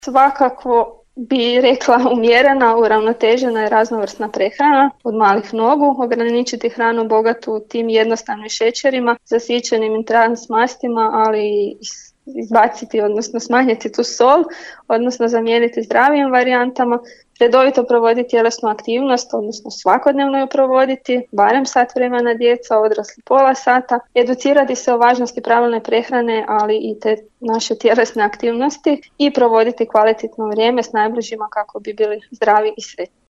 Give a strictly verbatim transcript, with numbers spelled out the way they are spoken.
Svakako bi rekla umjerena, uravnotežena i raznovrsna prehrana od malih nogu, ograničiti hranu bogatu tim jednostavnim šećerima, zasićenim i transmastima, ali i izbaciti, odnosno smanjiti tu sol, odnosno zamijeniti zdravijim varijantama, redovito provoditi tjelesnu aktivnost, odnosno svakodnevno ju provoditi, barem sat vremena djeca, odrasli pola sata, educirati se o važnosti pravilne prehrane, ali i te naše tjelesne aktivnosti i provoditi kvalitetno vrijeme s najbližima kako bi bili zdravi i sretni.